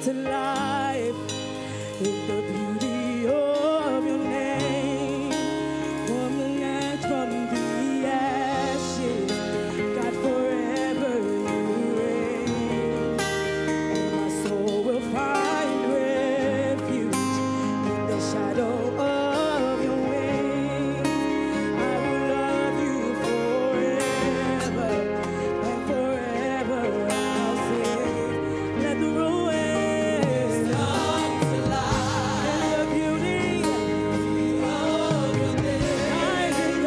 to life in the beauty of your name. From the ash, from the ashes, God, forever you reign. And my soul will find refuge in the shadow of your wings. I will love you forever, and forever I'll sing. Let the ruins come to life in the beauty of your name. Rising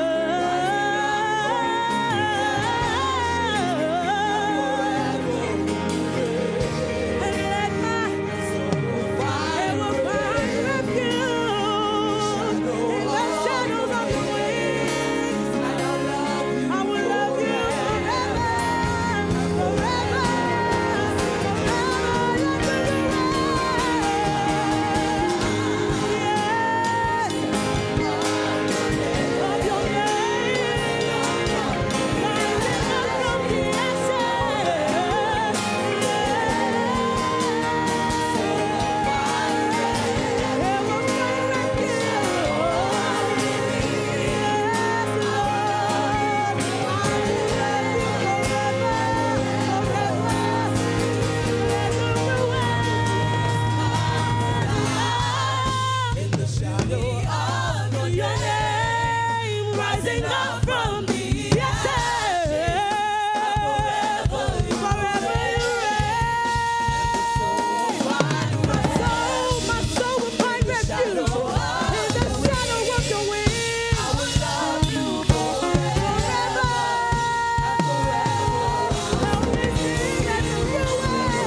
and let my soul find refuge in the shadows of your wings. I will love you forever, forever, of your name, rising up from the ashes. In the shadow of your name, rising up from the ashes, forever you reign. My soul will find refuge in the shadow of your wings. I will love you forever, help me sing at your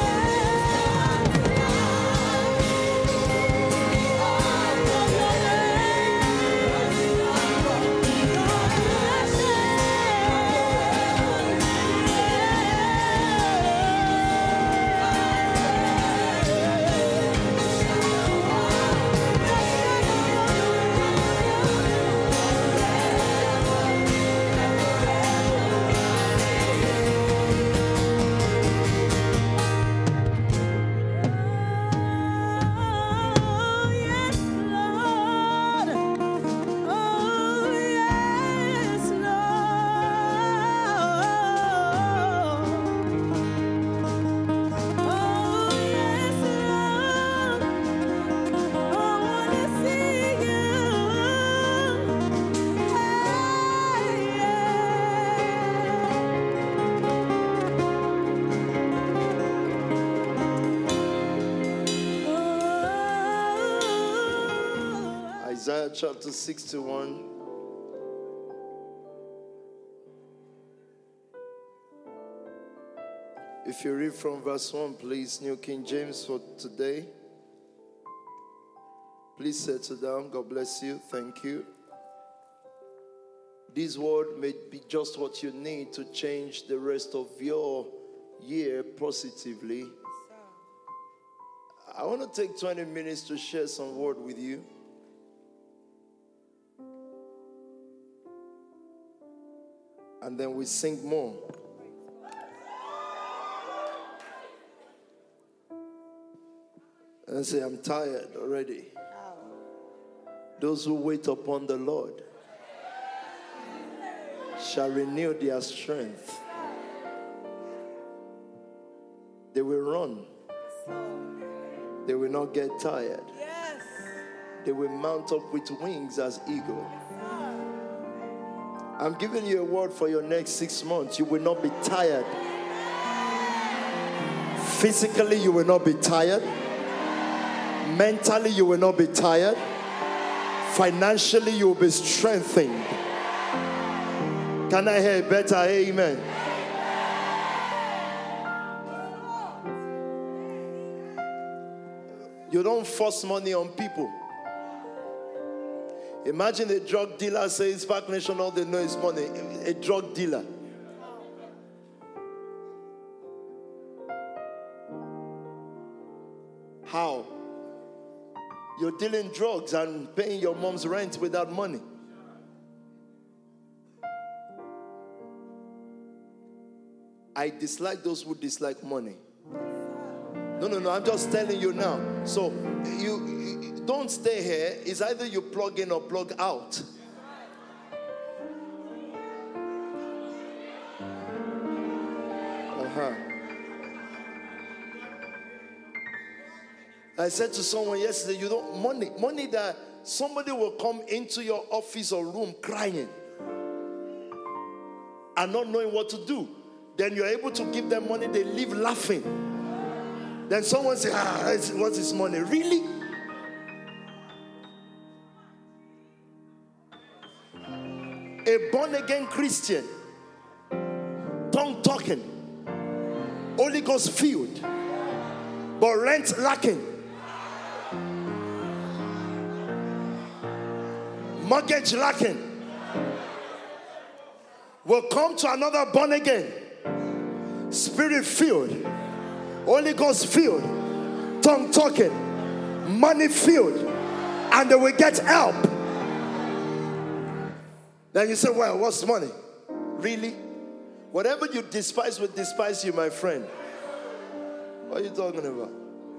Oh, yes, Lord. Oh, yes, Lord. Oh, yes, Lord. I wanna see you. Isaiah chapter 61. If you read from verse 1, please, New King James for today. Please settle down. God bless you. Thank you. This word may be just what you need to change the rest of your year positively. I want to take 20 minutes to share some word with you. And then we sing more. And say, I'm tired already. Those who wait upon the Lord shall renew their strength. They will run. They will not get tired. Yes. They will mount up with wings as eagle. I'm giving you a word for your next 6 months. You will not be tired. Physically, you will not be tired. Mentally, you will not be tired. Financially, you will be strengthened. Can I hear a better amen? You don't force money on people. Imagine a drug dealer says, Park Nation, all they know is money. A drug dealer. How? You're dealing drugs and paying your mom's rent without money. I dislike those who dislike money. No, I'm just telling you now. So you don't stay here. It's either you plug in or plug out. I said to someone yesterday, you know, money that somebody will come into your office or room crying and not knowing what to do. Then you're able to give them money, they leave laughing. Then someone says, what's this money? Really? A born-again Christian, tongue-talking, Holy Ghost filled, but rent lacking, mortgage lacking, will come to another born again, spirit filled, Holy Ghost filled, tongue talking, money filled, and they will get help. Then you say, well, what's money? Really? Whatever you despise will despise you, my friend. What are you talking about?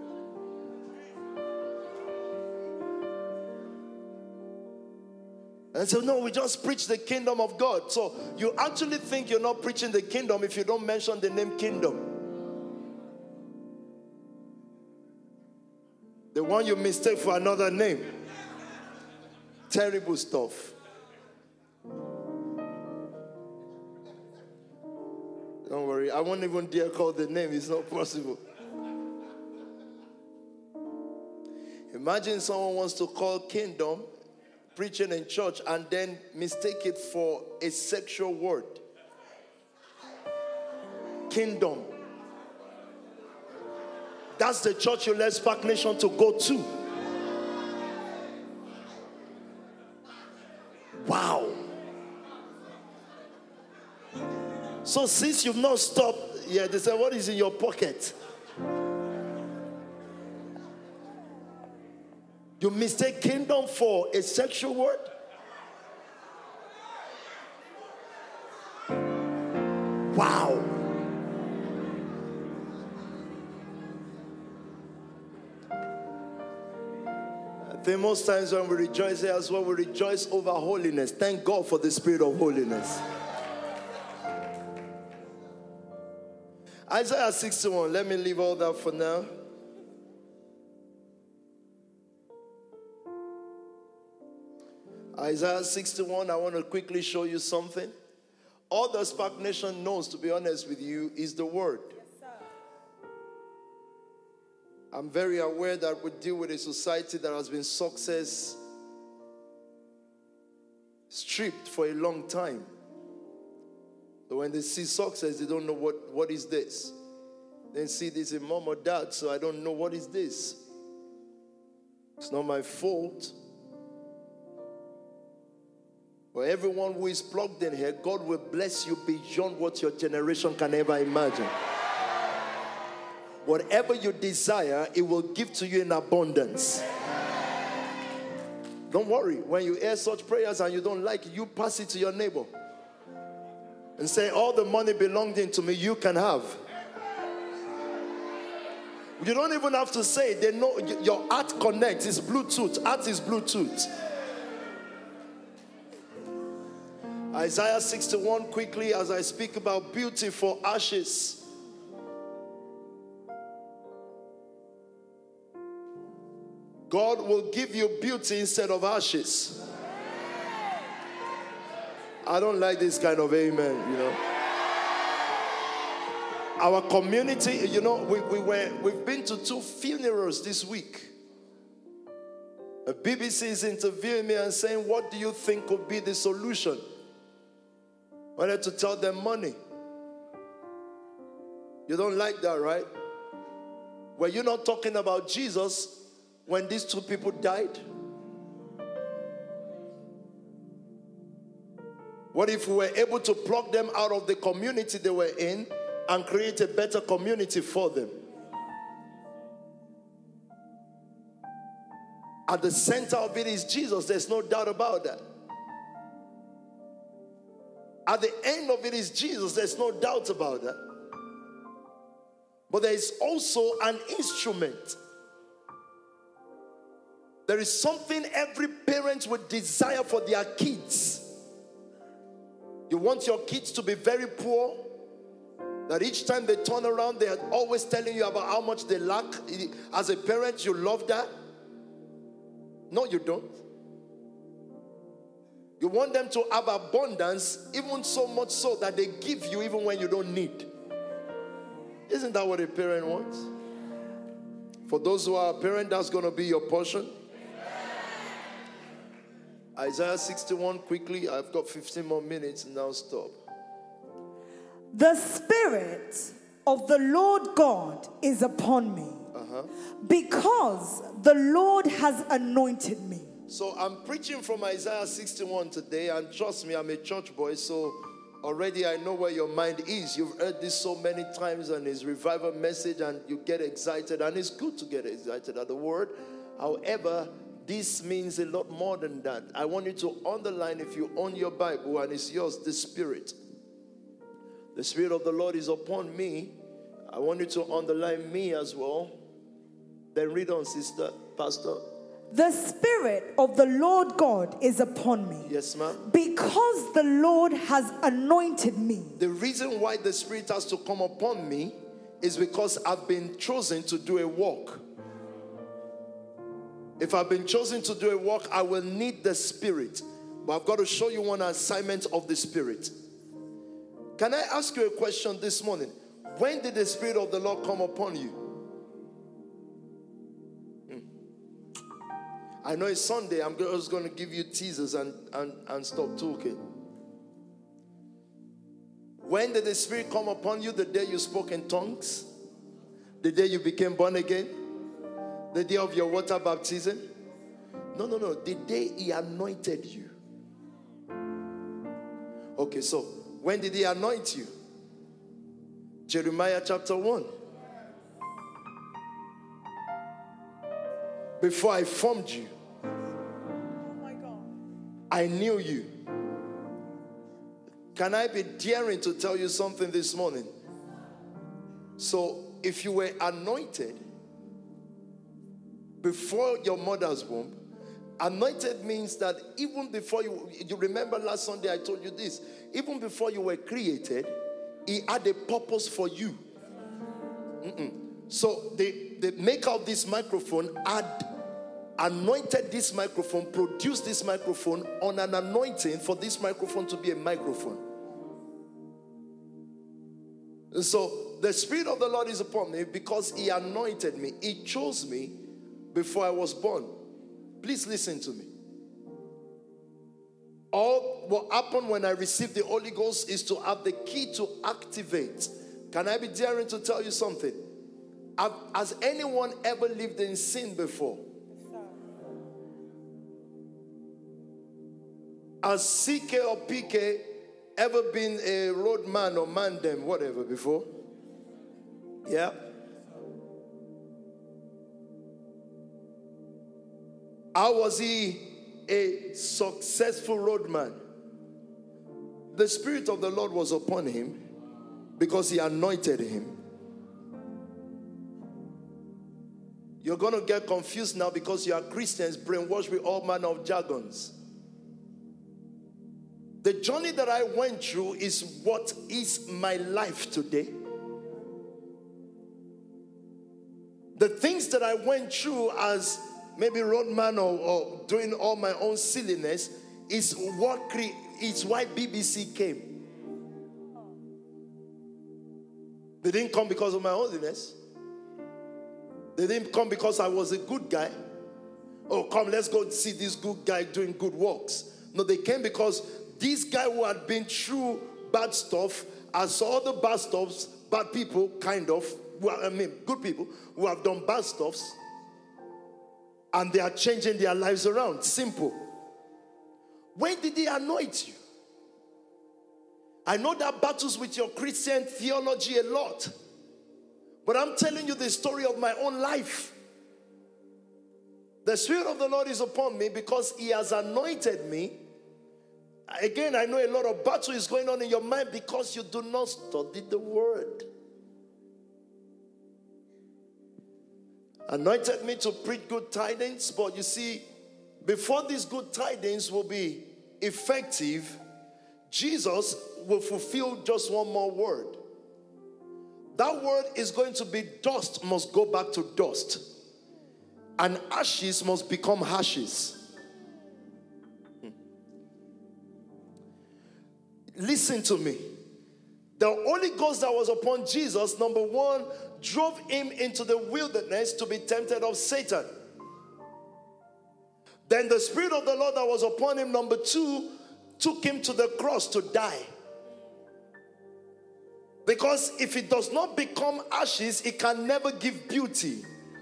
And so, no, we just preach the kingdom of God. So you actually think you're not preaching the kingdom if you don't mention the name kingdom. The one you mistake for another name. Terrible stuff. Don't worry, I won't even dare call the name. It's not possible. Imagine someone wants to call kingdom preaching in church and then mistake it for a sexual word. Kingdom. That's the church you let Spark Nation to go to. Wow. So since you've not stopped, they say, what is in your pocket? You mistake kingdom for a sexual word? Wow. I think most times when we rejoice here as well, we rejoice over holiness. Thank God for the spirit of holiness. Isaiah 61. Let me leave all that for now. Isaiah 61, I want to quickly show you something. All the Spark Nation knows, to be honest with you, is the word. Yes, sir. I'm very aware that we deal with a society that has been success stripped for a long time. So when they see success, they don't know what is this. They see this in mom or dad, so I don't know what is this. It's not my fault. For everyone who is plugged in here, God will bless you beyond what your generation can ever imagine. Whatever you desire, it will give to you in abundance. Don't worry. When you hear such prayers and you don't like it, you pass it to your neighbor. And say, all the money belonging to me, you can have. You don't even have to say it. They know your heart connects. It's Bluetooth. Heart is Bluetooth. Isaiah 61, quickly, as I speak about beauty for ashes. God will give you beauty instead of ashes. I don't like this kind of amen, you know. Our community, you know, we've been to 2 funerals this week. The BBC is interviewing me and saying, what do you think could be the solution? I wanted to tell them money. You don't like that, right? Were you not talking about Jesus when these 2 people died? What if we were able to pluck them out of the community they were in and create a better community for them? At the center of it is Jesus. There's no doubt about that. At the end of it is Jesus. There's no doubt about that. But there is also an instrument. There is something every parent would desire for their kids. You want your kids to be very poor, that each time they turn around, they are always telling you about how much they lack. As a parent, you love that? No, you don't. You want them to have abundance, even so much so that they give you even when you don't need. Isn't that what a parent wants? For those who are a parent, that's going to be your portion. Isaiah 61, quickly. I've got 15 more minutes and I'll stop. The Spirit of the Lord God is upon me, because the Lord has anointed me. So I'm preaching from Isaiah 61 today, and trust me, I'm a church boy, so already I know where your mind is. You've heard this so many times, and it's revival message, and you get excited, and it's good to get excited at the word. However, this means a lot more than that. I want you to underline, if you own your Bible and it's yours, the Spirit. The Spirit of the Lord is upon me. I want you to underline me as well. Then read on, sister, pastor. The Spirit of the Lord God is upon me. Yes, ma'am. Because the Lord has anointed me. The reason why the Spirit has to come upon me is because I've been chosen to do a work. If I've been chosen to do a work, I will need the Spirit. But I've got to show you one assignment of the Spirit. Can I ask you a question this morning? When did the Spirit of the Lord come upon you? I know it's Sunday. I'm just going to give you teasers and stop talking. When did the Spirit come upon you? The day you spoke in tongues? The day you became born again? The day of your water baptism? No. The day He anointed you. Okay, so when did He anoint you? Jeremiah chapter 1. Before I formed you, I knew you. Can I be daring to tell you something this morning? So, if you were anointed before your mother's womb, anointed means that even before you remember last Sunday I told you this, even before you were created, He had a purpose for you. So, the maker of this microphone had anointed this microphone, produced this microphone on an anointing for this microphone to be a microphone. And so the Spirit of the Lord is upon me because He anointed me. He chose me before I was born. Please listen to me. All what happened when I received the Holy Ghost is to have the key to activate. Can I be daring to tell you something? Has anyone ever lived in sin before? Has CK or PK ever been a roadman or mandem, whatever, before? Yeah? How was he a successful roadman? The Spirit of the Lord was upon him because He anointed him. You're going to get confused now because you are Christians brainwashed with all manner of jargons. The journey that I went through is what is my life today. The things that I went through as maybe roadman or doing all my own silliness is why BBC came. They didn't come because of my holiness. They didn't come because I was a good guy. Oh, come, let's go see this good guy doing good works. No, they came because this guy who had been through bad stuff, I saw the bad stuffs, bad people, kind of, good people who have done bad stuffs, and they are changing their lives around. Simple. When did He anoint you? I know that battles with your Christian theology a lot, but I'm telling you the story of my own life. The Spirit of the Lord is upon me because He has anointed me. Again, I know a lot of battle is going on in your mind because you do not study the Word. Anointed me to preach good tidings, but you see, before these good tidings will be effective, Jesus will fulfill just one more word. That word is going to be dust must go back to dust, and ashes must become ashes. Listen to me. The Holy Ghost that was upon Jesus, number one, drove him into the wilderness to be tempted of Satan. Then the Spirit of the Lord that was upon him, number two, took him to the cross to die. Because if it does not become ashes, it can never give beauty.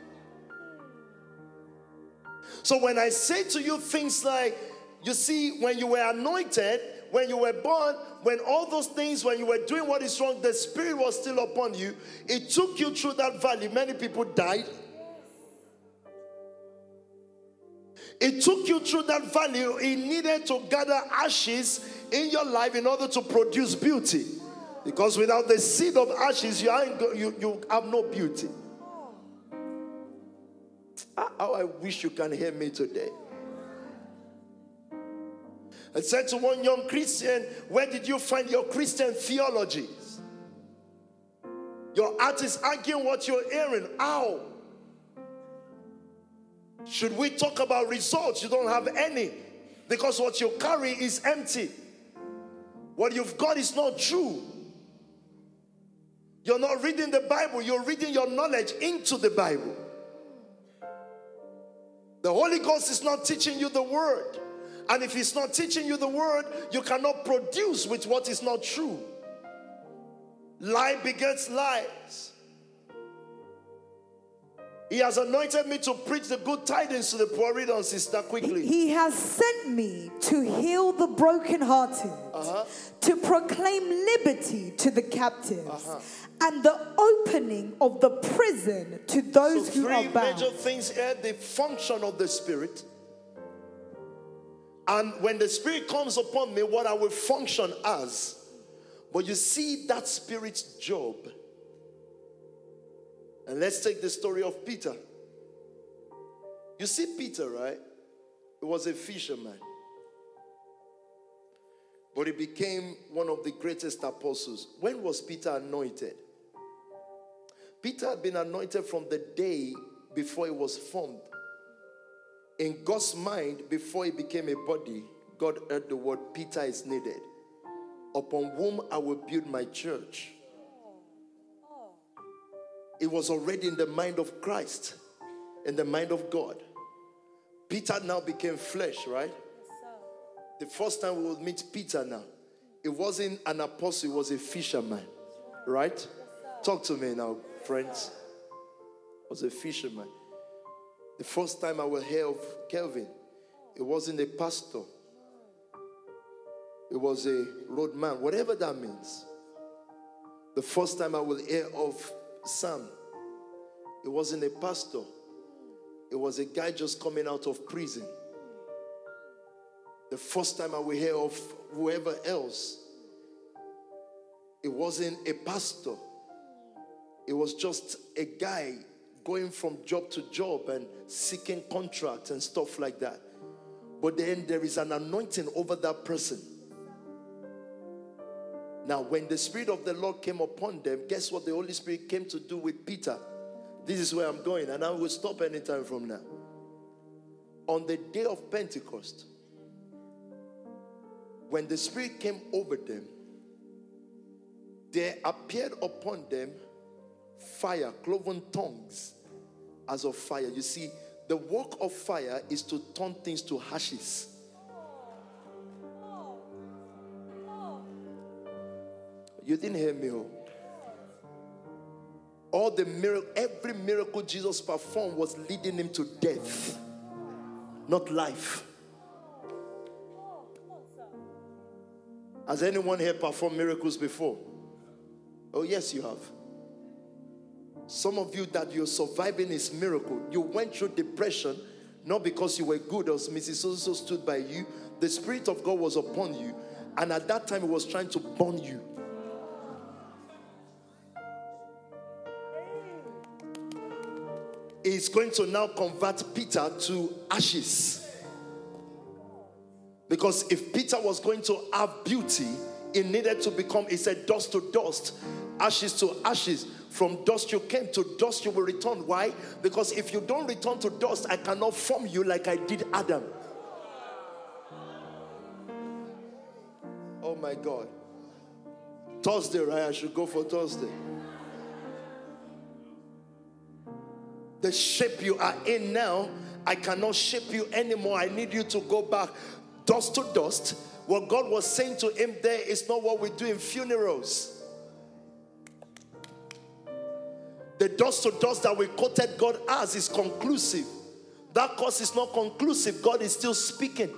So when I say to you things like, you see, when you were anointed, when you were born, when all those things, when you were doing what is wrong, the Spirit was still upon you. It took you through that valley. Many people died. It took you through that valley. It needed to gather ashes in your life in order to produce beauty. Because without the seed of ashes, you have no beauty. How I wish you can hear me today. I said to one young Christian, where did you find your Christian theology? Your heart is arguing what you're hearing. How? Should we talk about results? You don't have any. Because what you carry is empty. What you've got is not true. You're not reading the Bible. You're reading your knowledge into the Bible. The Holy Ghost is not teaching you the word. And if he's not teaching you the word, you cannot produce with what is not true. Lie begets lies. He has anointed me to preach the good tidings to the poor. Read on, sister, quickly. He has sent me to heal the brokenhearted, to proclaim liberty to the captives, and the opening of the prison to those who are bound. Three major things here: the function of the Spirit. And when the Spirit comes upon me, what I will function as. But you see that Spirit's job. And let's take the story of Peter. You see Peter, right? He was a fisherman. But he became one of the greatest apostles. When was Peter anointed? Peter had been anointed from the day before he was formed. In God's mind, before he became a body, God heard the word, Peter is needed, upon whom I will build my church. It was already in the mind of Christ, in the mind of God. Peter now became flesh, right? The first time we will meet Peter now, it wasn't an apostle, it was a fisherman, right? Talk to me now, friends. It was a fisherman. The first time I will hear of Kelvin, it wasn't a pastor. It was a roadman, whatever that means. The first time I will hear of Sam, it wasn't a pastor. It was a guy just coming out of prison. The first time I will hear of whoever else, it wasn't a pastor. It was just a guy going from job to job and seeking contracts and stuff like that. But then there is an anointing over that person. Now, when the Spirit of the Lord came upon them, guess what the Holy Spirit came to do with Peter? This is where I'm going, and I will stop anytime from now. On the day of Pentecost, when the Spirit came over them, there appeared upon them fire, cloven tongues as of fire. You see, the work of fire is to turn things to ashes. You didn't hear me. All the miracle, every miracle Jesus performed was leading him to death, not life. Has anyone here performed miracles before? Oh, yes, you have. Some of you that you're surviving is miracle. You went through depression, not because you were good, or Mrs. So-so stood by you. The Spirit of God was upon you, and at that time, He was trying to burn you. is going to now convert Peter to ashes. Because if Peter was going to have beauty, it needed to become, he said, dust to dust, ashes to ashes. From dust you came, to dust you will return. Why? Because if you don't return to dust, I cannot form you like I did Adam. Oh my God. Thursday, right? I should go for Thursday. The shape you are in now, I cannot shape you anymore. I need you to go back dust to dust. What God was saying to him there is not what we do in funerals. The dust to dust that we quoted God as is conclusive. That cause is not conclusive. God is still speaking.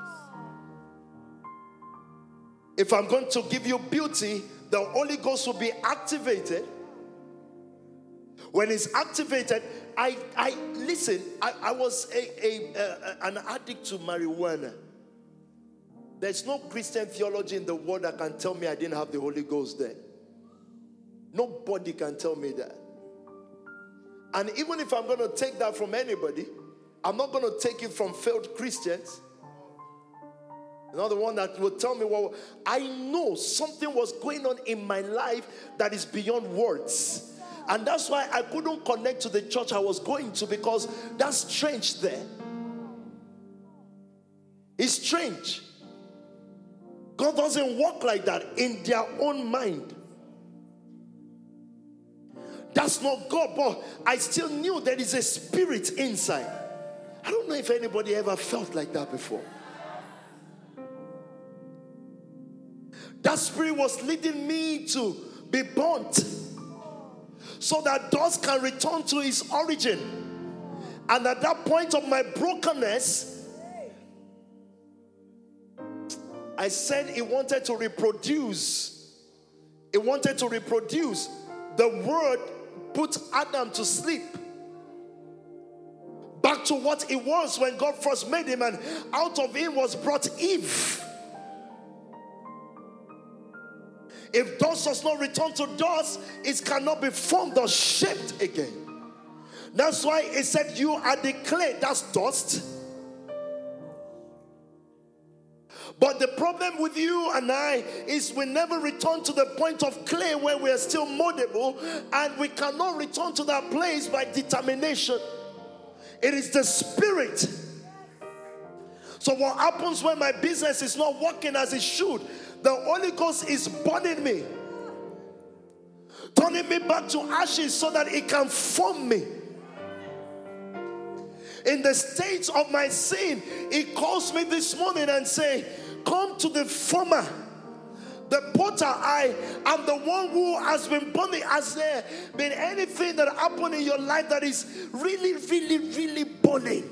If I'm going to give you beauty, the Holy Ghost will be activated. When it's activated, I was an addict to marijuana. There's no Christian theology in the world that can tell me I didn't have the Holy Ghost then. Nobody can tell me that. And even if I'm going to take that from anybody, I'm not going to take it from failed Christians. Another one that will tell me, well, I know something was going on in my life that is beyond words. And that's why I couldn't connect to the church I was going to, because that's strange there. It's strange. God doesn't work like that in their own mind. That's not God, but I still knew there is a spirit inside. I don't know if anybody ever felt like that before. That spirit was leading me to be burnt so that dust can return to its origin. And at that point of my brokenness, I said it wanted to reproduce. It wanted to reproduce. The word put Adam to sleep. Back to what it was when God first made him, and out of him was brought Eve. If dust does not return to dust, it cannot be formed or shaped again. That's why it said you are the clay. That's dust. But the problem with you and I is we never return to the point of clay where we are still moldable, and we cannot return to that place by determination. It is the spirit. So what happens when my business is not working as it should? The Holy Ghost is burning me, turning me back to ashes so that it can form me. In the state of my sin, He calls me this morning and say, come to the former, the potter. I am the one who has been burning. Has there been anything that happened in your life that is really, really, really burning?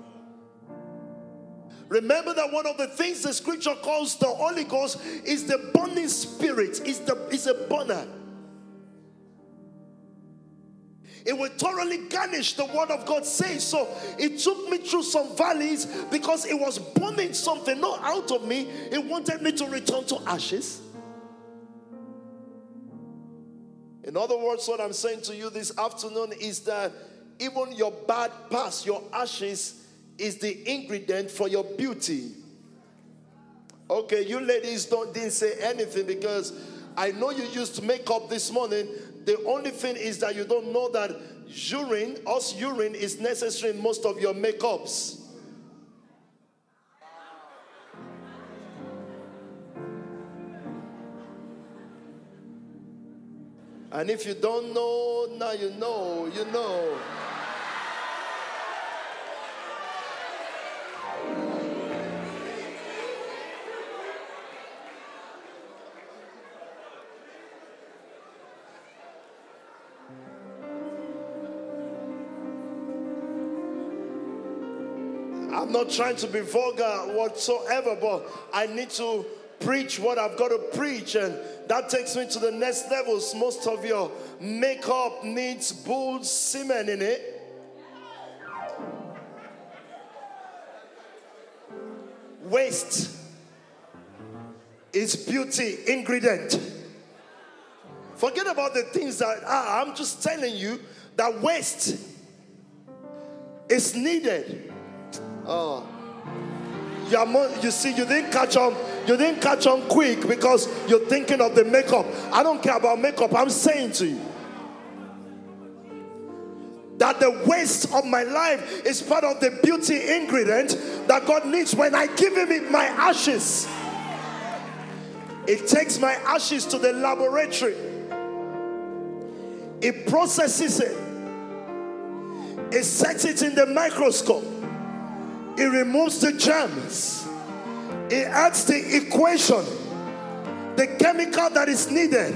Remember that one of the things the scripture calls the Holy Ghost is the burning spirit. It's a burner. It will thoroughly garnish, the word of God says. So it took me through some valleys because it was burning something, not out of me. It wanted me to return to ashes. In other words, what I'm saying to you this afternoon is that even your bad past, your ashes, is the ingredient for your beauty. Okay, you ladies didn't say anything because I know you used makeup this morning. The only thing is that you don't know that urine is necessary in most of your makeups. And if you don't know, now you know, you know. I'm not trying to be vulgar whatsoever, but I need to preach what I've got to preach, and that takes me to the next levels. Most of your makeup needs bull semen in it. Waste is beauty ingredient. Forget about the things that I'm just telling you that waste is needed. Oh. You see, you didn't catch on. You didn't catch on quick because you're thinking of the makeup. I don't care about makeup. I'm saying to you that the waste of my life is part of the beauty ingredient that God needs. When I give him my ashes, it takes my ashes to the laboratory. It processes it. It sets it in the microscope. It removes the germs. It adds the equation, the chemical that is needed.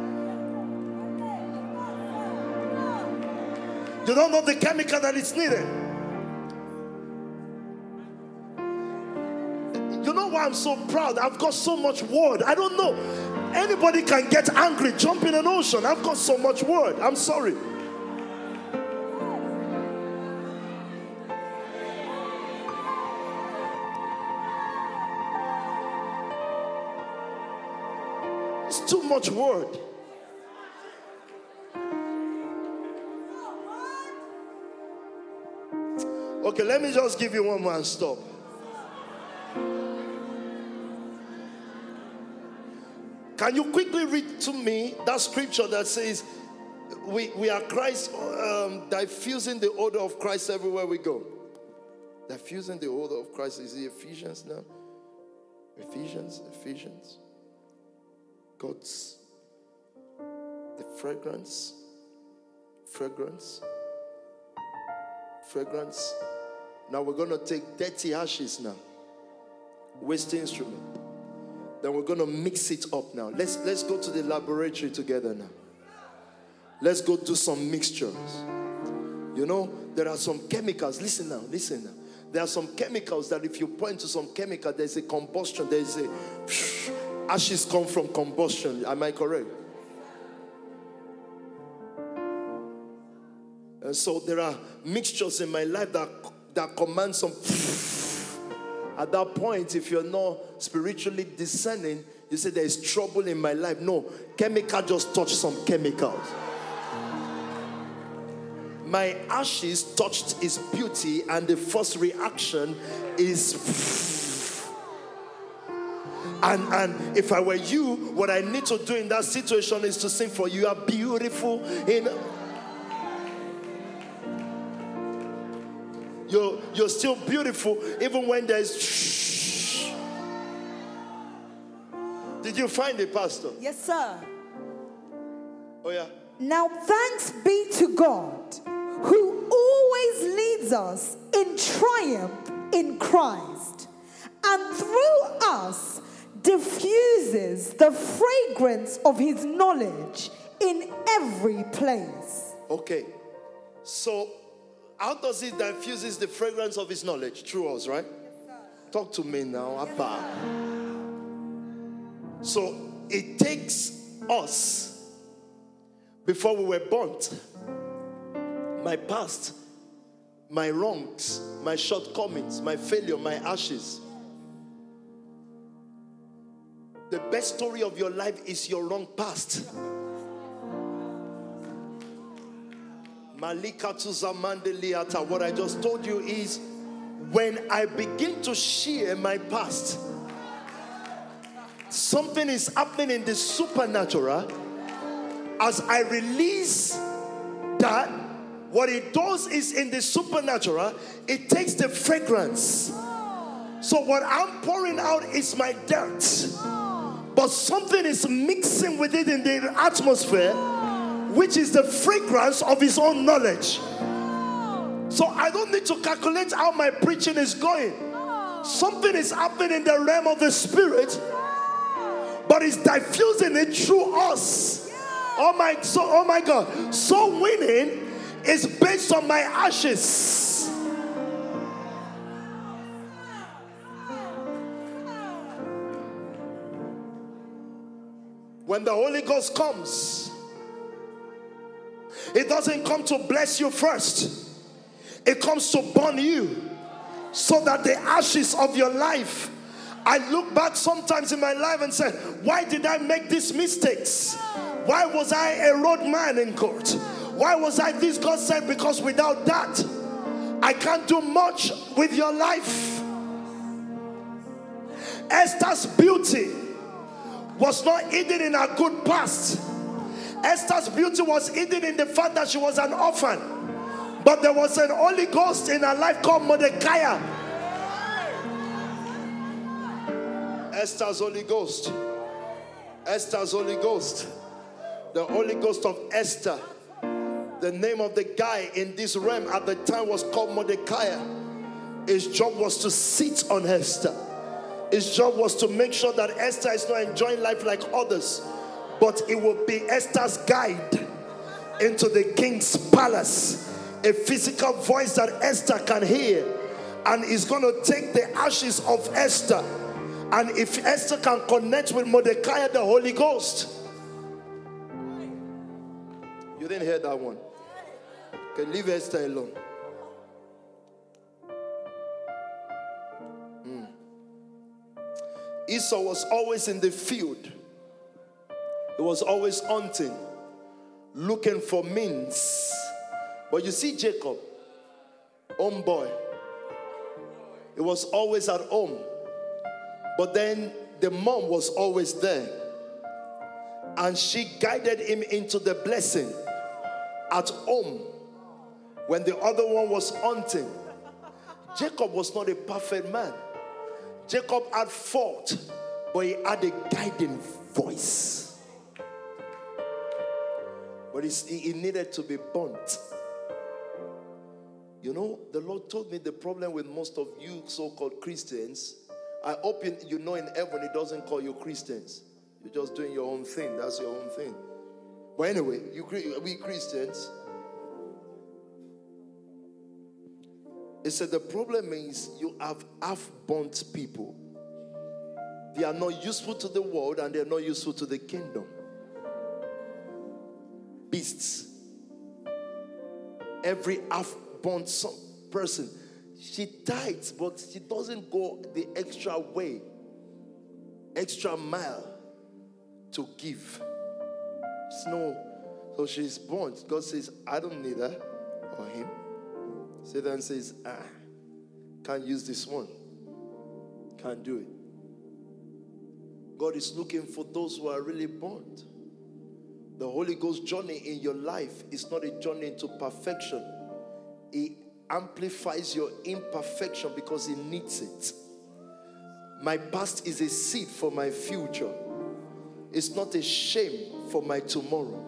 You don't know the chemical that is needed. You know why I'm so proud? I've got so much word. I don't know. Anybody can get angry, jump in an ocean. I've got so much word. I'm sorry. It's too much word. Okay, let me just give you one more and stop. Can you quickly read to me that scripture that says we are Christ, diffusing the odor of Christ everywhere we go? Diffusing the odor of Christ. Is it Ephesians now? Ephesians. God's, the fragrance. Now we're going to take dirty ashes now. Waste instrument. Then we're going to mix it up now. Let's go to the laboratory together now. Let's go do some mixtures. You know, there are some chemicals. Listen now. There are some chemicals that if you point to some chemical, there's a combustion. There's a ashes come from combustion. Am I correct? And so there are mixtures in my life that command some. At that point, if you're not spiritually discerning, you say there is trouble in my life. No, chemical just touched some chemicals. My ashes touched his beauty, and the first reaction is. And if I were you, what I need to do in that situation is to sing for you are beautiful in. You're still beautiful even when there's. Did you find it, Pastor? Yes, sir. Oh, yeah. Now thanks be to God, who always leads us in triumph in Christ, and through us diffuses the fragrance of his knowledge in every place. Okay. So, how does it diffuses the fragrance of his knowledge? Through us, right? Yes, talk to me now, Abba. So, it takes us before we were born. My past, my wrongs, my shortcomings, my failure, my ashes. The best story of your life is your wrong past. What I just told you is when I begin to share my past, something is happening in the supernatural. As I release that, what it does is in the supernatural, it takes the fragrance. So what I'm pouring out is my dirt, but something is mixing with it in the atmosphere, which is the fragrance of his own knowledge. So I don't need to calculate how my preaching is going. Something is happening in the realm of the spirit, but it's diffusing it through us. Oh my God. So winning is based on my ashes. When the Holy Ghost comes, it doesn't come to bless you first. It comes to burn you so that the ashes of your life. I look back sometimes in my life and say, why did I make these mistakes? Why was I a road man in court? Why was I this? God said, because without that, I can't do much with your life. Esther's beauty was not hidden in her good past. Esther's beauty was hidden in the fact that she was an orphan. But there was an Holy Ghost in her life called Mordecai. Esther's Holy Ghost. Esther's Holy Ghost. The Holy Ghost of Esther. The name of the guy in this realm at the time was called Mordecai. His job was to sit on Esther. His job was to make sure that Esther is not enjoying life like others, but it will be Esther's guide into the king's palace. A physical voice that Esther can hear, and is going to take the ashes of Esther. And if Esther can connect with Mordecai, the Holy Ghost. You didn't hear that one. Okay, leave Esther alone. Esau was always in the field. He was always hunting, looking for means. But you see Jacob, home boy, he was always at home. But then the mom was always there. And she guided him into the blessing at home when the other one was hunting. Jacob was not a perfect man. Jacob had fault, but he had a guiding voice. But he needed to be burnt. You know, the Lord told me the problem with most of you so-called Christians, I hope you know in heaven He doesn't call you Christians. You're just doing your own thing. That's your own thing. But anyway, we Christians, He said the problem is you have half-burnt people. They are not useful to the world and they are not useful to the kingdom. Beasts. Every half-burnt person, she tithes, but she doesn't go the extra way, extra mile to give. So she's burnt. God says, I don't need her or him. Satan says, can't use this one. Can't do it. God is looking for those who are really burnt. The Holy Ghost journey in your life is not a journey into perfection. He amplifies your imperfection because He needs it. My past is a seed for my future. It's not a shame for my tomorrow.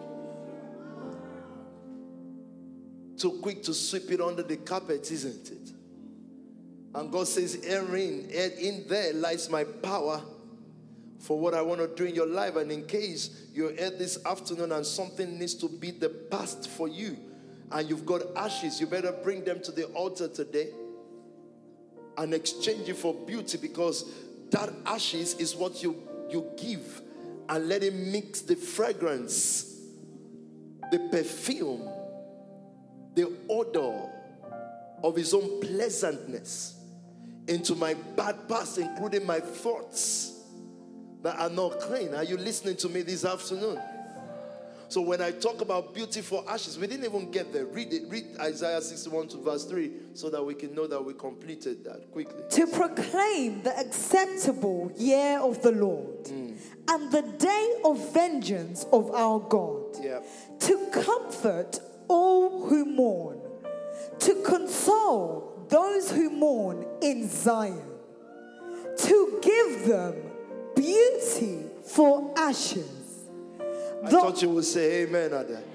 Too quick to sweep it under the carpet, isn't it? And God says, in there lies my power for what I want to do in your life. And in case you're here this afternoon and something needs to be the past for you, and you've got ashes, you better bring them to the altar today and exchange it for beauty, because that ashes is what you give, and let it mix the fragrance, the perfume, the odor of His own pleasantness into my bad past, including my thoughts that are not clean. Are you listening to me this afternoon? So when I talk about beauty for ashes, we didn't even get there. Read it. Read Isaiah 61 to verse 3 so that we can know that we completed that quickly. To proclaim the acceptable year of the Lord and the day of vengeance of our God. Yep. To comfort all who mourn. To console those who mourn in Zion. To give them beauty for ashes. I thought you would say amen at that.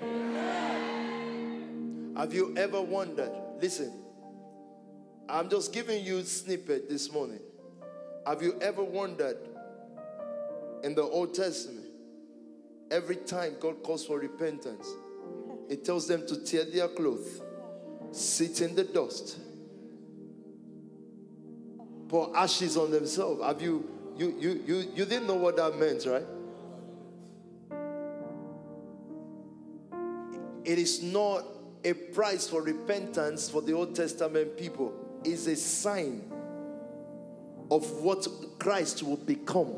Have you ever wondered? Listen, I'm just giving you a snippet this morning. Have you ever wondered, in the Old Testament, every time God calls for repentance, He tells them to tear their clothes, sit in the dust, pour ashes on themselves. Have you didn't know what that meant, right? It is not a price for repentance for the Old Testament people. It's a sign of what Christ will become.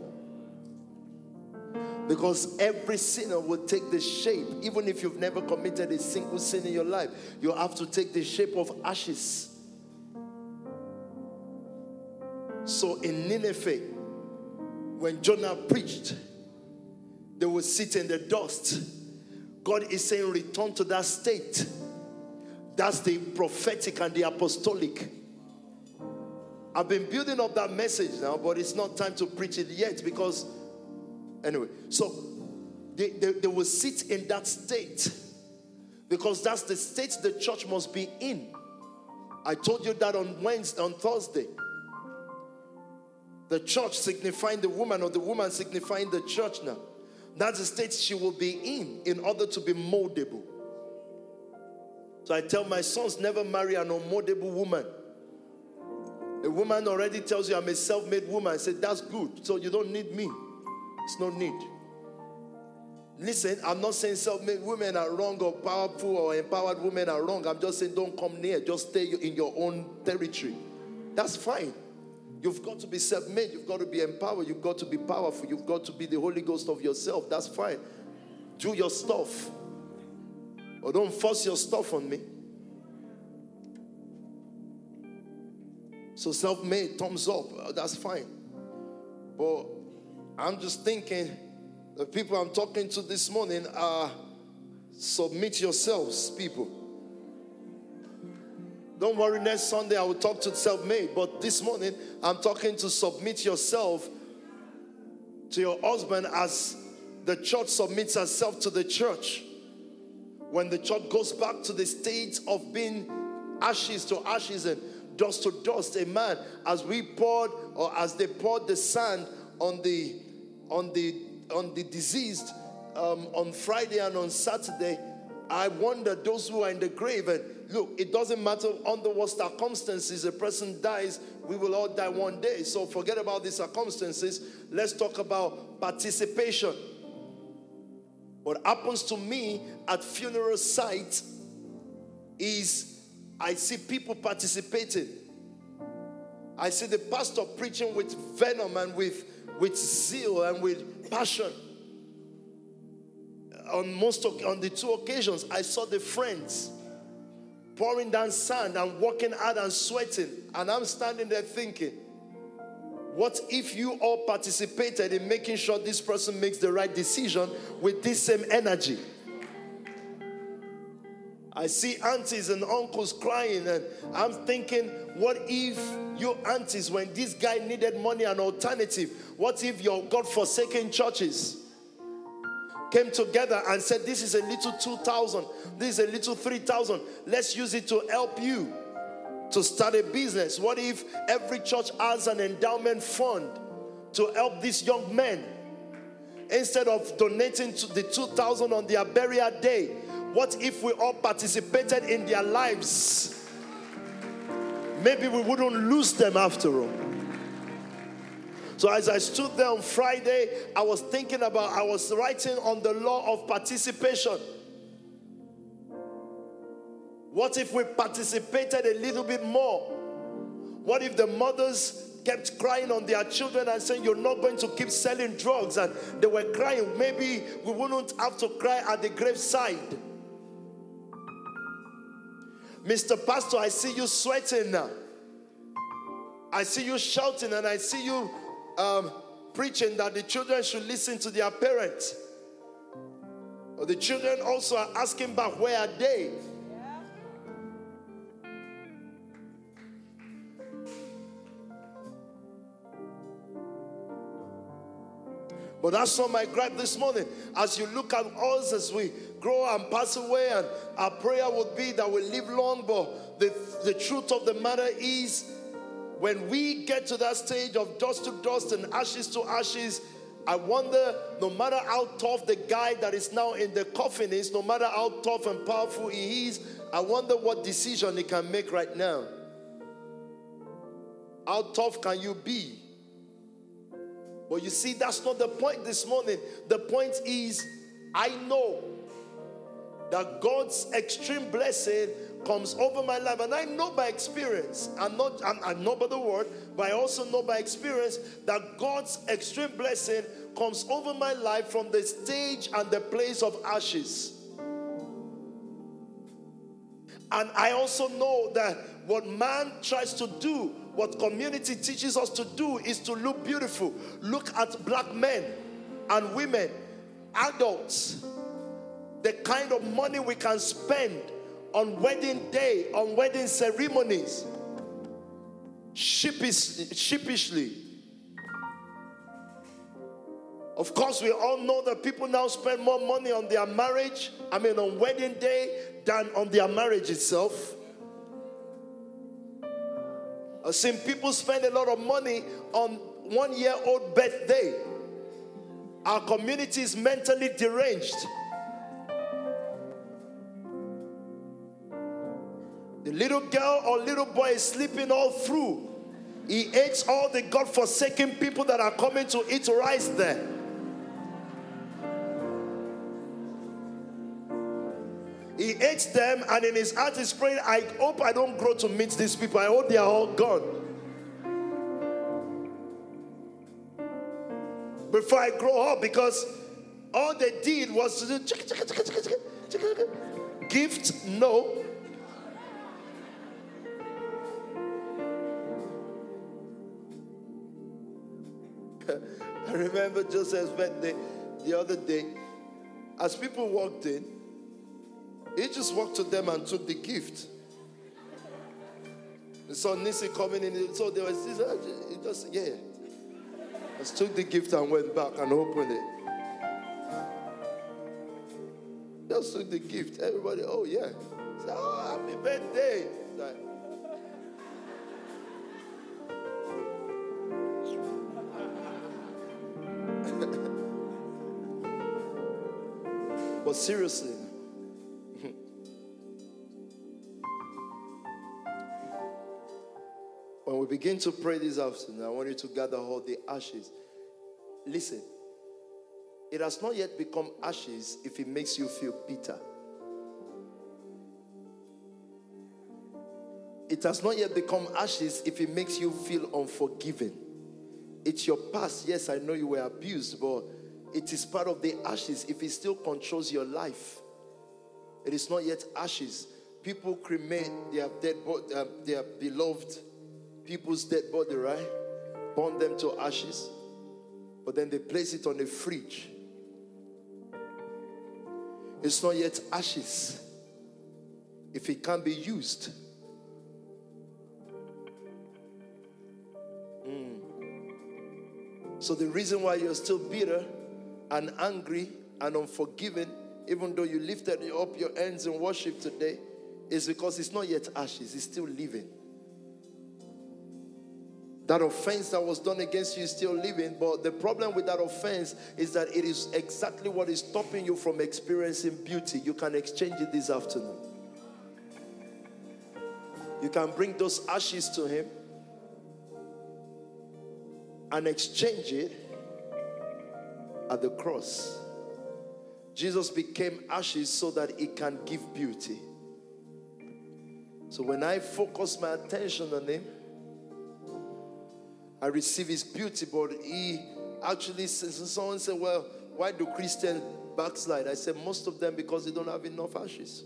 Because every sinner will take the shape, even if you've never committed a single sin in your life, you have to take the shape of ashes. So in Nineveh, when Jonah preached, they would sit in the dust. God is saying, return to that state. That's the prophetic and the apostolic. I've been building up that message now, but it's not time to preach it yet because, anyway. So they will sit in that state because that's the state the church must be in. I told you that on Thursday. The church signifying the woman or the woman signifying the church now. That's the state she will be in order to be moldable. So I tell my sons, never marry an unmoldable woman. A woman already tells you I'm a self-made woman. I said, that's good. So you don't need me. It's no need. Listen, I'm not saying self-made women are wrong or powerful or empowered women are wrong. I'm just saying don't come near. Just stay in your own territory. That's fine. You've got to be self-made. You've got to be empowered. You've got to be powerful. You've got to be the Holy Ghost of yourself. That's fine. Do your stuff. Or don't force your stuff on me. So self-made, thumbs up. That's fine. But I'm just thinking, the people I'm talking to this morning are submit yourselves, people. Don't worry, next Sunday I will talk to self-made. But this morning, I'm talking to submit yourself to your husband as the church submits herself to the church. When the church goes back to the state of being ashes to ashes and dust to dust, amen. As we poured, or as they poured the sand on the deceased on Friday and on Saturday, I wonder those who are in the grave. And look, it doesn't matter under what circumstances a person dies, we will all die one day. So forget about the circumstances. Let's talk about participation. What happens to me at funeral sites is I see people participating. I see the pastor preaching with venom and with zeal and with passion. On the two occasions, I saw the friends pouring down sand and working hard and sweating. And I'm standing there thinking, what if you all participated in making sure this person makes the right decision with this same energy? I see aunties and uncles crying, and I'm thinking, what if you aunties, when this guy needed money, an alternative, what if your God-forsaken churches came together and said, this is a little 2,000, this is a little 3,000, let's use it to help you to start a business? What if every church has an endowment fund to help these young men? Instead of donating to the 2,000 on their burial day, what if we all participated in their lives? Maybe we wouldn't lose them after all. So as I stood there on Friday, I was writing on the law of participation. What if we participated a little bit more? What if the mothers kept crying on their children and saying, you're not going to keep selling drugs? And they were crying. Maybe we wouldn't have to cry at the graveside. Mr. Pastor, I see you sweating now. I see you shouting, and I see you preaching that the children should listen to their parents. Or the children also are asking back, where are they? But that's not my gripe this morning. As you look at us as we grow and pass away, and our prayer would be that we live long, but the truth of the matter is, when we get to that stage of dust to dust and ashes to ashes, I wonder, no matter how tough the guy that is now in the coffin is, no matter how tough and powerful he is, I wonder what decision he can make right now. How tough can you be? But you see, that's not the point this morning. The point is, I know that God's extreme blessing comes over my life. And I know by experience, I know by the word, but I also know by experience that God's extreme blessing comes over my life from the stage and the place of ashes. And I also know that what man tries to do, what community teaches us to do, is to look beautiful. Look at black men and women, adults, the kind of money we can spend on wedding day, on wedding ceremonies, sheepishly. Of course, we all know that people now spend more money on their marriage, on wedding day, than on their marriage itself. I've seen people spend a lot of money on 1-year-old birthday. Our community is mentally deranged. The little girl or little boy is sleeping all through. He hates all the God-forsaken people that are coming to eat rice there. He hates them, and in his heart is praying, I hope I don't grow to meet these people. I hope they are all gone before I grow up, because all they did was to do gift, no. I remember Joseph's birthday the other day. As people walked in, he just walked to them and took the gift. He saw Nisi coming in, so there was this, he just took the gift and went back and opened it. Just took the gift. Everybody, oh yeah. Said, oh, happy birthday. Like, but seriously, when we begin to pray this afternoon, I want you to gather all the ashes. Listen, it has not yet become ashes if it makes you feel bitter. It has not yet become ashes if it makes you feel unforgiven. It's your past. Yes, I know you were abused, but it is part of the ashes if it still controls your life. It is not yet ashes. People cremate their their beloved people's dead body, right? Burn them to ashes. But then they place it on a fridge. It's not yet ashes if it can't be used. So the reason why you're still bitter and angry and unforgiving, even though you lifted up your hands in worship today, is because it's not yet ashes, it's still living. That offense that was done against you is still living, but the problem with that offense is that it is exactly what is stopping you from experiencing beauty. You can exchange it this afternoon. You can bring those ashes to him and exchange it at the cross. Jesus became ashes so that it can give beauty. So when I focus my attention on him, I receive his beauty. But he actually says, someone said, well, why do Christians backslide? I said, most of them because they don't have enough ashes.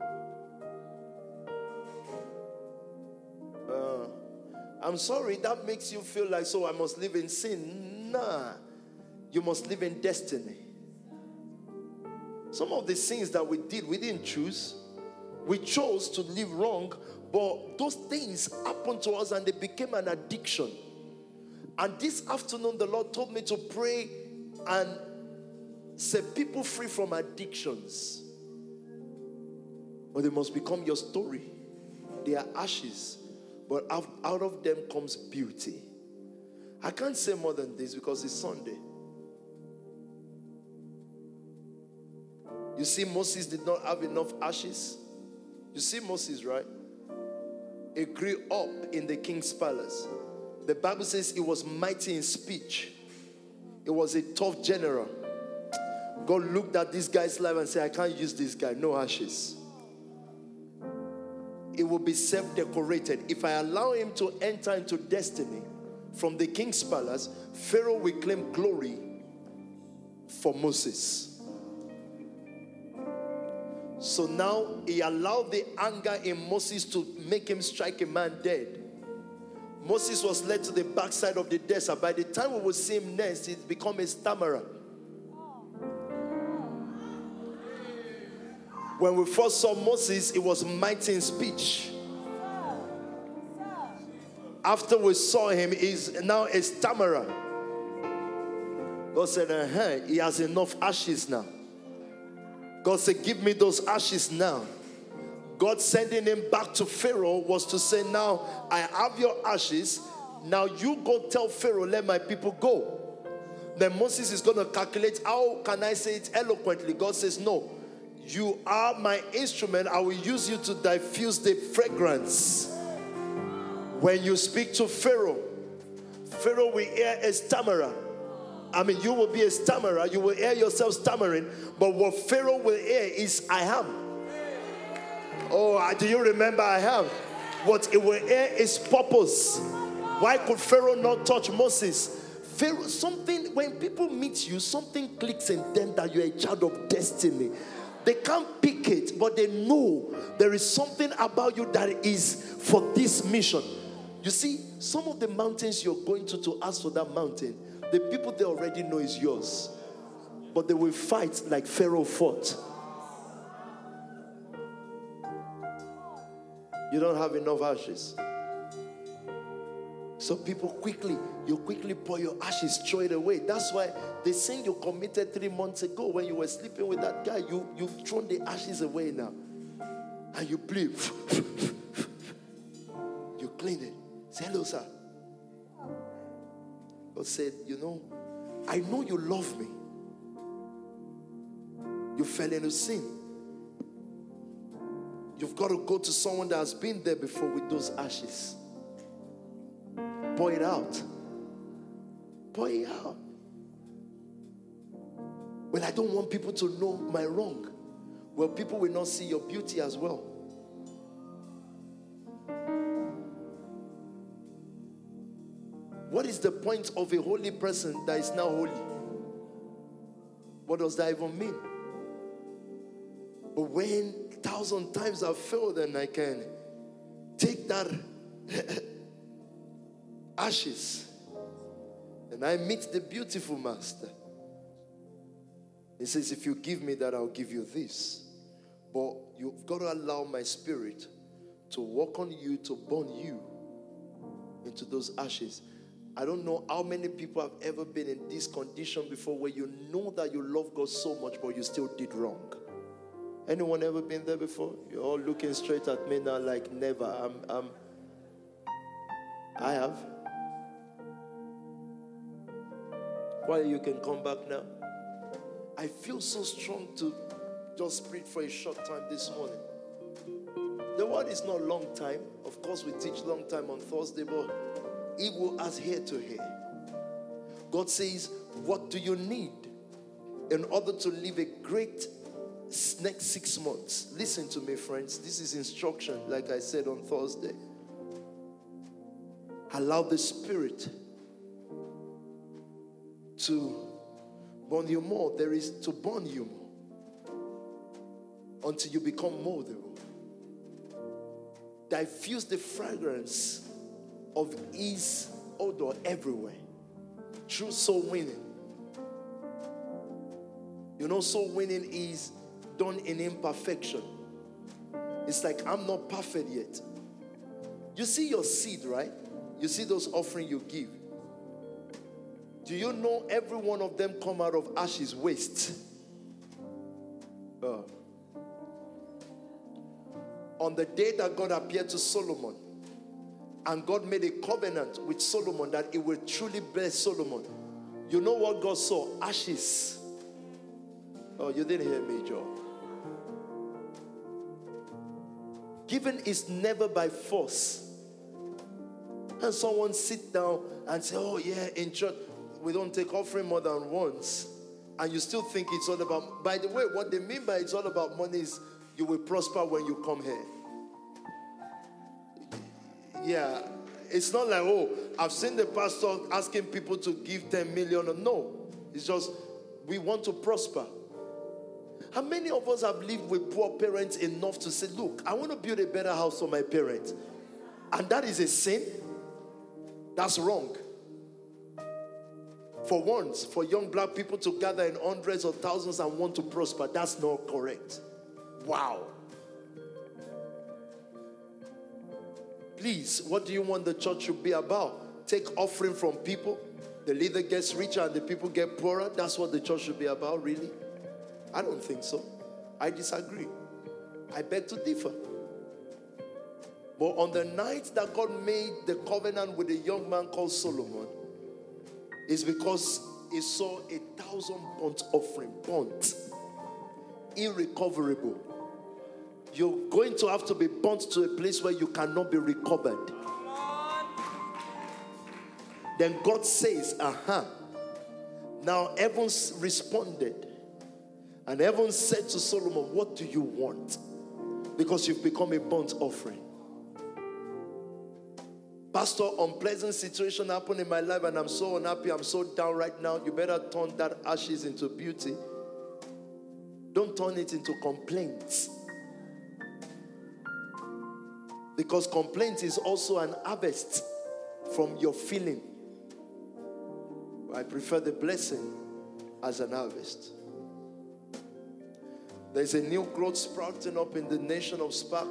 I'm sorry, that makes you feel like, so I must live in sin. Nah, you must live in destiny. Some of the sins that we did, we didn't choose. We chose to live wrong, but those things happened to us and they became an addiction. And this afternoon, the Lord told me to pray and set people free from addictions. But they must become your story. They are ashes, but out of them comes beauty. I can't say more than this because it's Sunday. You see, Moses did not have enough ashes. You see Moses, right? He grew up in the king's palace. The Bible says he was mighty in speech. He was a tough general. God looked at this guy's life and said, I can't use this guy. No ashes. It will be self-decorated. If I allow him to enter into destiny from the king's palace, Pharaoh will claim glory for Moses. So now he allowed the anger in Moses to make him strike a man dead. Moses was led to the backside of the desert. By the time we will see him next, he's become a stammerer. When we first saw Moses, he was mighty in speech. After we saw him, he's now a stammerer. God said, he has enough ashes now. God said, give me those ashes now. God sending him back to Pharaoh was to say, now I have your ashes. Now you go tell Pharaoh, let my people go. Then Moses is going to calculate, how can I say it eloquently? God says, no, you are my instrument. I will use you to diffuse the fragrance. When you speak to Pharaoh, Pharaoh will hear a stammerer. I mean, you will be a stammerer. You will hear yourself stammering. But what Pharaoh will hear is, I am. Oh, do you remember I am? What it will hear is purpose. Why could Pharaoh not touch Moses? Pharaoh, something, when people meet you, something clicks in them that you're a child of destiny. They can't pick it, but they know there is something about you that is for this mission. You see, some of the mountains you're going to ask for that mountain, the people they already know is yours. But they will fight like Pharaoh fought. You don't have enough ashes. So people you quickly pour your ashes, throw it away. That's why the sin you committed 3 months ago when you were sleeping with that guy, you've thrown the ashes away now. And you bleed. You clean it. Say, hello, sir. God said, I know you love me. You fell into sin. You've got to go to someone that has been there before with those ashes. Pour it out. Pour it out. Well, I don't want people to know my wrong. Well, people will not see your beauty as well. What is the point of a holy person that is now holy? What does that even mean? But when 1,000 times I've failed and I can take that ashes and I meet the beautiful master. He says, if you give me that, I'll give you this. But you've got to allow my spirit to work on you, to burn you into those ashes. I don't know how many people have ever been in this condition before where you know that you love God so much, but you still did wrong. Anyone ever been there before? You're all looking straight at me now like never. I have. Why you can come back now? I feel so strong to just preach for a short time this morning. The word is not long time. Of course, we teach long time on Thursday, but it will as here to here. God says, what do you need in order to live a great next 6 months? Listen to me, friends. This is instruction, like I said on Thursday. Allow the Spirit to burn you more. There is to burn you more until you become moldable. Diffuse the fragrance of His odor everywhere through soul winning. Soul winning is done in imperfection. It's like, I'm not perfect yet. You see your seed, right? You see those offerings you give. Do you know every one of them come out of ashes waste? On the day that God appeared to Solomon, and God made a covenant with Solomon that it will truly bless Solomon. You know what God saw? Ashes. Oh, you didn't hear me, Joe. Giving is never by force. And someone sit down and say, oh yeah, in church, we don't take offering more than once. And you still think it's all about, by the way, what they mean by it's all about money is you will prosper when you come here. Yeah, it's not like, oh, I've seen the pastor asking people to give 10 million. No, it's just, we want to prosper. How many of us have lived with poor parents enough to say, look, I want to build a better house for my parents? And that is a sin? That's wrong. For once, for young black people to gather in hundreds of thousands and want to prosper, that's not correct. Wow. Please, what do you want the church to be about? Take offering from people, the leader gets richer and the people get poorer? That's what the church should be about, really? I don't think so. I disagree. I beg to differ. But on the night that God made the covenant with a young man called Solomon, it's because he saw 1,000 burnt offering, burnt, irrecoverable. You're going to have to be burnt to a place where you cannot be recovered. Then God says, Now heaven responded. And heaven said to Solomon, what do you want? Because you've become a burnt offering. Pastor, unpleasant situation happened in my life and I'm so unhappy, I'm so down right now. You better turn that ashes into beauty. Don't turn it into complaints. Because complaint is also an harvest from your feeling. I prefer the blessing as an harvest. There's a new growth sprouting up in the nation of Spark.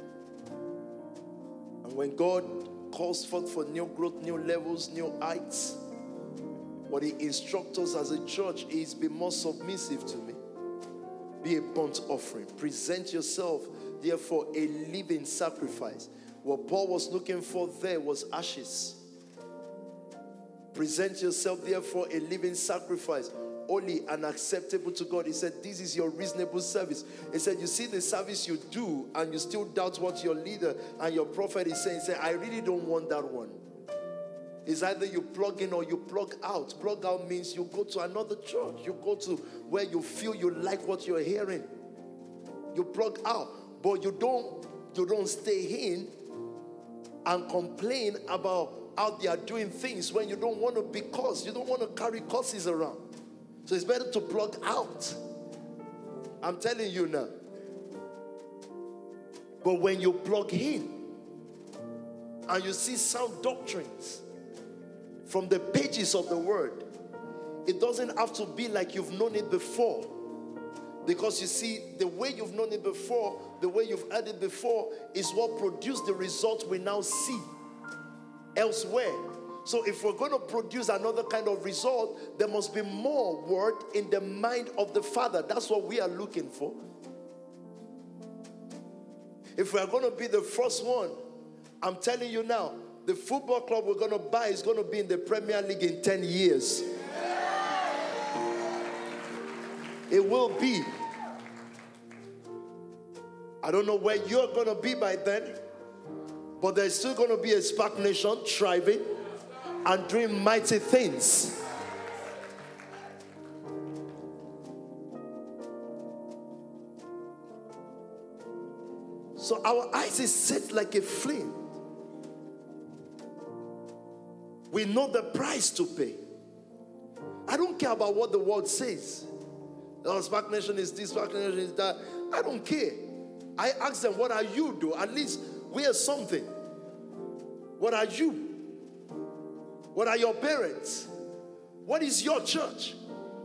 And when God calls forth for new growth, new levels, new heights, what He instructs us as a church is be more submissive to me. Be a burnt offering. Present yourself, therefore, a living sacrifice. What Paul was looking for there was ashes. Present yourself, therefore, a living sacrifice, holy and acceptable to God. He said, this is your reasonable service. He said, you see the service you do and you still doubt what your leader and your prophet is saying. He said, I really don't want that one. It's either you plug in or you plug out. Plug out means you go to another church. You go to where you feel you like what you're hearing. You plug out. But you don't stay in and complain about how they are doing things when you don't want to be cursed. You don't want to carry curses around. So it's better to plug out. I'm telling you now. But when you plug in and you see sound doctrines from the pages of the word, it doesn't have to be like you've known it before. Because you see, the way you've known it before, the way you've heard it before, is what produced the result we now see elsewhere. So if we're going to produce another kind of result, there must be more word in the mind of the Father. That's what we are looking for. If we are going to be the first one, I'm telling you now, the football club we're going to buy is going to be in the Premier League in 10 years. It will be. I don't know where you're going to be by then, but there's still going to be a Spark Nation thriving and doing mighty things. So our eyes is set like a flame. We know the price to pay. I don't care about what the world says. Oh, Spark Nation is this, Spark Nation is that. I don't care. I ask them, what are you do? At least we are something. What are you? What are your parents? What is your church?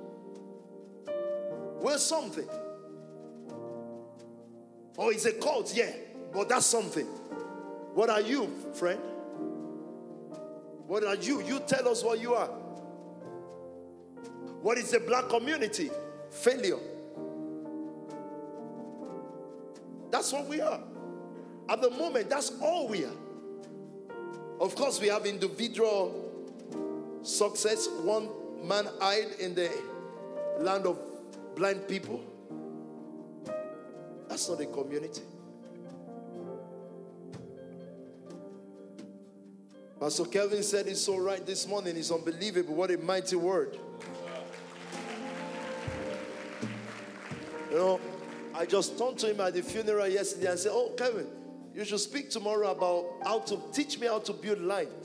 We're something. Oh, it's a cult, yeah, but that's something. What are you, friend? What are you? You tell us what you are. What is the black community? Failure. That's what we are. At the moment, that's all we are. Of course, we have individual success. One man hide in the land of blind people. That's not a community. Pastor Kelvin said it so right this morning. It's unbelievable. What a mighty word. You know, I just turned to him at the funeral yesterday and said, oh, Kevin, you should speak tomorrow about how to teach me how to build lines.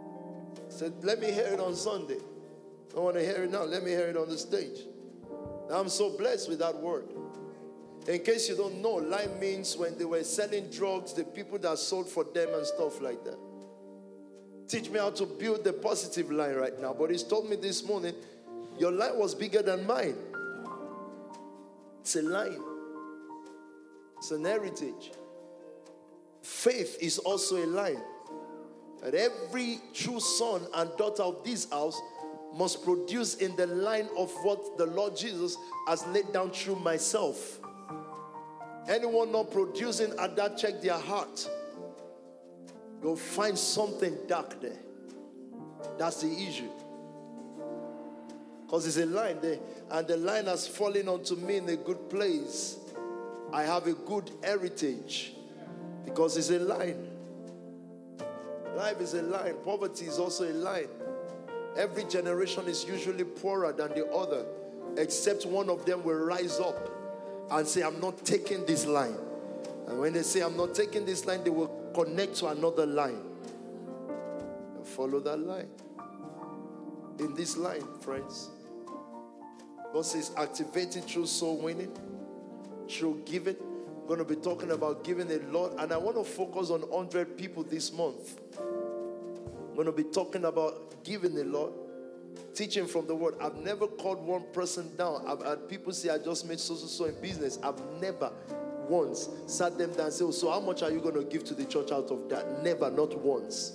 I said, let me hear it on Sunday. I don't want to hear it now. Let me hear it on the stage. I'm so blessed with that word. In case you don't know, line means when they were selling drugs, the people that sold for them and stuff like that. Teach me how to build the positive line right now. But he's told me this morning, your line was bigger than mine. It's a line. It's an heritage. Faith is also a line. And every true son and daughter of this house must produce in the line of what the Lord Jesus has laid down through myself. Anyone not producing at that, check their heart. You'll find something dark there. That's the issue. Because it's a line there, and the line has fallen onto me in a good place. I have a good heritage because it's a line. Life is a line. Poverty is also a line. Every generation is usually poorer than the other, except one of them will rise up and say, I'm not taking this line. And when they say, I'm not taking this line, they will connect to another line. And follow that line. In this line, friends, God says, activated through soul winning, through giving. I'm going to be talking about giving a lot. And I want to focus on 100 people this month. I'm going to be talking about giving a lot, teaching from the word. I've never called one person down. I've had people say, I just made so in business. I've never once sat them down and said, so how much are you going to give to the church out of that? Never, not once.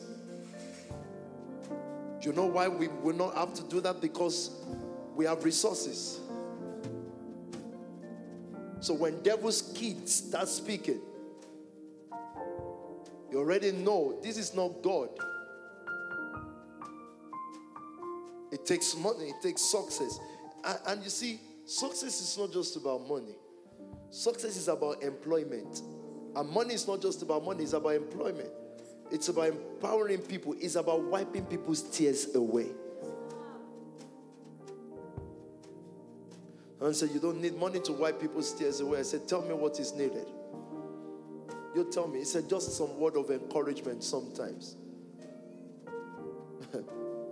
You know why we will not have to do that? Because we have resources. So when devil's kids start speaking, you already know this is not God. It takes money, it takes success. And you see, success is not just about money. Success is about employment. And money is not just about money, it's about employment. It's about empowering people. It's about wiping people's tears away. And said, you don't need money to wipe people's tears away. I said, tell me what is needed. You tell me. He said, just some word of encouragement sometimes. I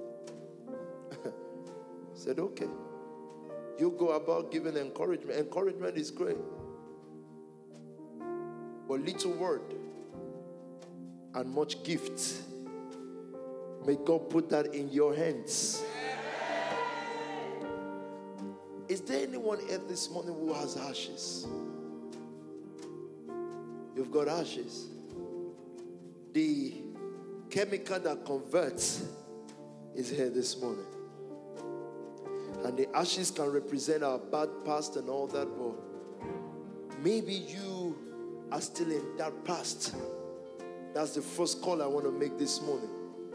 said, okay. You go about giving encouragement. Encouragement is great. But little word and much gift. May God put that in your hands. Is there anyone here this morning who has ashes? You've got ashes. The chemical that converts is here this morning. And the ashes can represent our bad past and all that, but maybe you are still in that past. That's the first call I want to make this morning.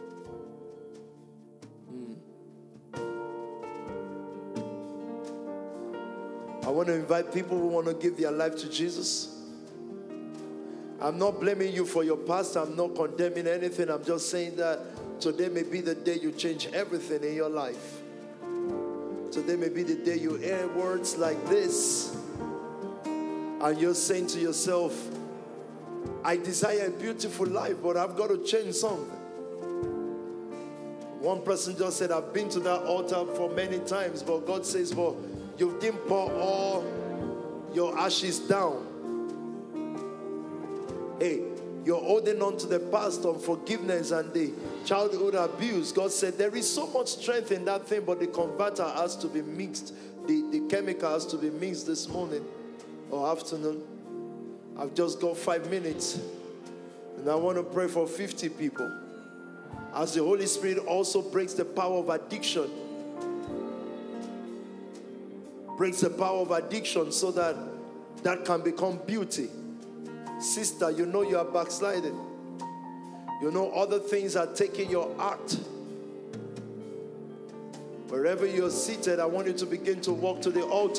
I want to invite people who want to give their life to Jesus. I'm not blaming you for your past. I'm not condemning anything. I'm just saying that today may be the day you change everything in your life. Today may be the day you hear words like this and you're saying to yourself, I desire a beautiful life, but I've got to change something. One person just said, I've been to that altar for many times, but God says, well, you didn't pour all your ashes down. Hey, you're holding on to the past, unforgiveness and the childhood abuse. God said there is so much strength in that thing, but the converter has to be mixed. The chemical has to be mixed this morning or afternoon. I've just got 5 minutes. And I want to pray for 50 people. As the Holy Spirit also breaks the power of addiction. Breaks the power of addiction so that that can become beauty. Sister, you know you are backsliding. You know other things are taking your heart. Wherever you're seated, I want you to begin to walk to the altar.